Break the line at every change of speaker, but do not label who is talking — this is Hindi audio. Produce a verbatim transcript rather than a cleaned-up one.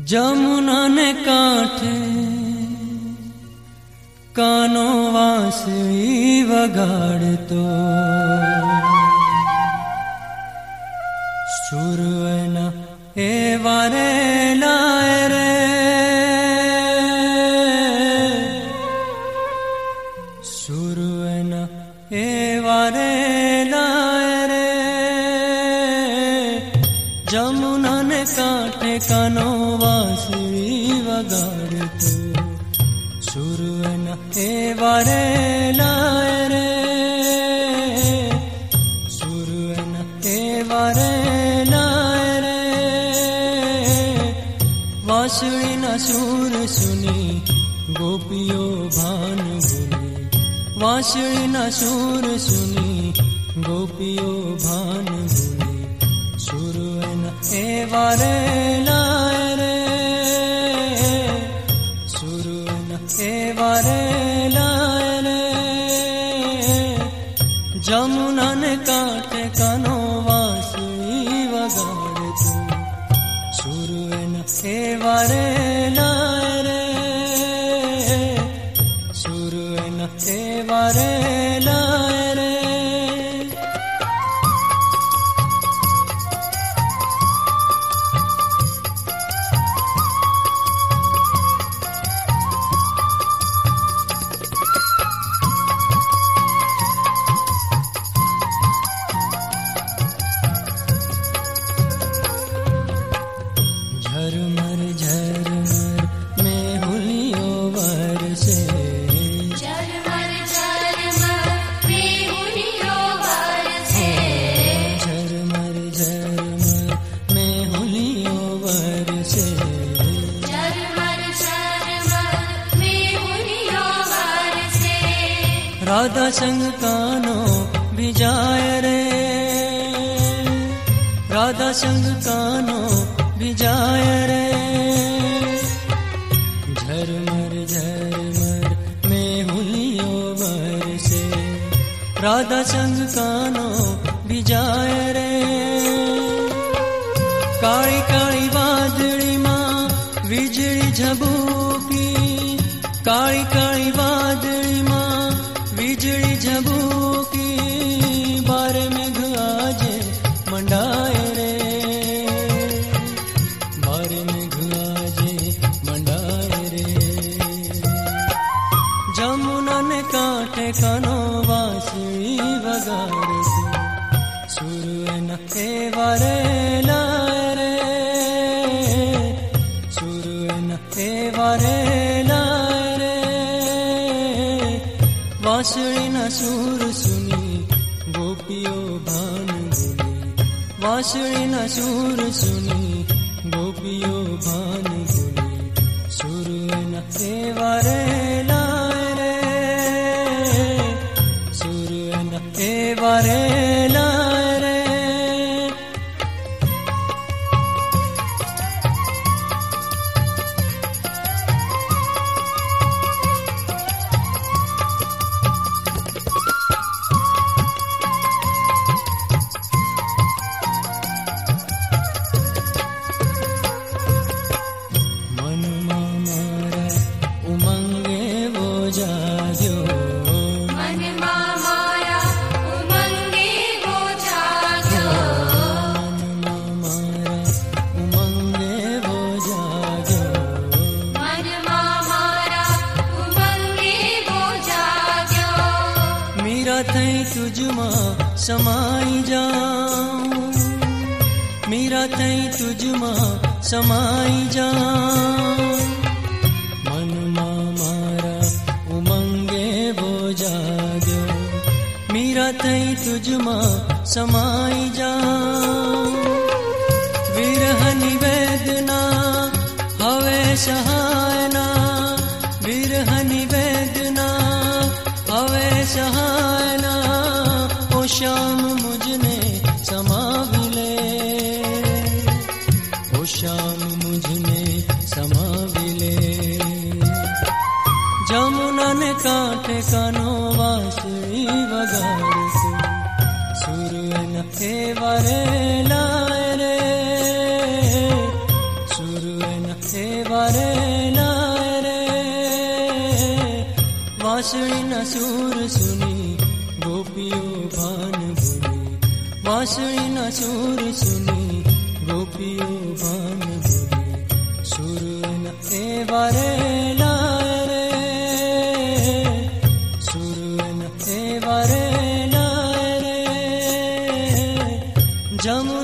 जमुना ने कांठे कानो वांसुरी वगाड़तो सुरवना ए वारे लाए रे सुरवना ए वारे लाए रे जमुना ने कांठे कानो वांसुरी वगाड़तो सुरवना ए वारे लाए रे सुरवना ए वारे लाए रे वांसुरी ना सुर सुनी गोपियों भान भूली वांसुरी ना सुर सुनी गोपियों भान भूली सुरवना ए वारे लाए रे सुरवना ए वारे लाए रे जमुना ने कांठे कानो वांसुरी वगाड़तो सुरवना ए वारे लाए रे सुरवना ए वारे लाए रे झरमर झरमर में हुलियों बरसे
झरमर झरमर में हुलियों बरसे
झरमर झरमर में हुलियों बरसे
झरमर झरमर में हुलियों बरसे
राधा संग कानो बिजाय रे राधा संग कानो बिजाय रे झरमर झरमर में हुलियों बरसे राधा संग कानो बिजाय रे काली काली वादड़ी मां वीजड़ी झबूकी काली काली वादड़ी मां वीजड़ी झबूकी बारे में घाजे मंडाए रे बारे में घाजे मंडाए रे जमुना ने कांठे कानो वांसुरी वगाड़तो सुरवना ए वारे लाए रे सुरवना ए वारे लाए रे वांसुरी ना सुर सुनी गोपियों भान भूली वांसुरी ना सुर सुनी गोपियों भान भूली सुरवना ए वारे लाए रे सुरवना ए वारे लाए रे मनमा मारा उमंगे वो जाग्यो
मन माया उमंगे वो जाग्यो
मनमा मारा उमंगे वो जाग्यो
मन माया उमंगे वो जाग्यो
मीरा थई तुझमा समाई जाऊं मीरा थई तुझमा समाई जाऊं मनमा मारा उमंगे वो जाग्यो मीरा थई तुझमा समाई जाऊं विरह निवेदना हवे सहायना विरह निवेदना हवे सहायना ओ श्याम मुझने समाविले ओ श्याम मुझने समाविले जमुना ने कांठे कानो वांसुरी वगाड़तो सुरवना ए वारे लाए रे सुरवना ए बांसुरी न सुर सुनी गोपियों भान भूली, बांसुरी न सुर सुनी गोपियों भान भूली। सुर न एवारे लाए रे, सुर न एवारे लाए रे, जमुना